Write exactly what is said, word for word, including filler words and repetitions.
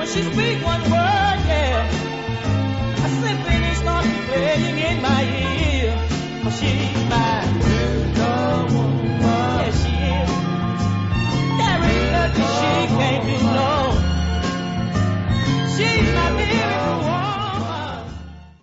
she speak one word, yeah, I simply start playing in my ear. She's my